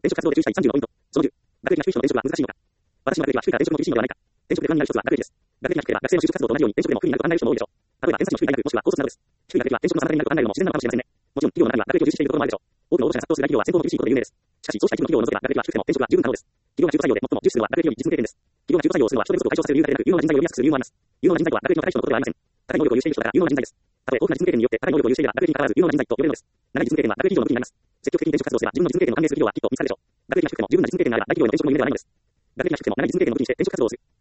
転職活動で注意したい30のポイント。その10、学歴が低い人の転職は難しいのか。私の学歴が低いから転職も厳しいのではないか。転職で不安になる一つは学歴です。学歴が低ければ学生の就職活動と同じように転職でも不利になると考える人も多いでしょう。例えば偏差値の低い大学もしくは高卒などです。低い学歴は転職の妨げになると考えるのも自然なのかもしれませんね。もちろん、企業の中には学歴を重視しているところもあるでしょう。多くの労働者が殺到する大企業は選考の厳しいことで有名です。しかし、そうした一部の企業を除けば学歴は低くても転職は十分可能です。企業が中途採用で最も重視するのは学歴より実務経験です。企業が中途採用をするのは人手不足を解消させる理由だけでなく、有能な人材を呼びやすくする理由もあります。有能な人材とは学歴の高い人のことではありません。高い能力を有している人だから有能な人材です。たとえ豊富な実務経験によって高い能力を有していれば学歴に関わらず有能な人材と呼べるのです。長い実務経験は学歴以上の武器になります。積極的に転職活動すれば自分の実務経験を還元する企業はきっと見つかるでしょう。学歴が低くても十分な実務経験があれば大企業への転職も夢ではないのです。学歴が低くても長い実務経験を武器にして転職活動をする。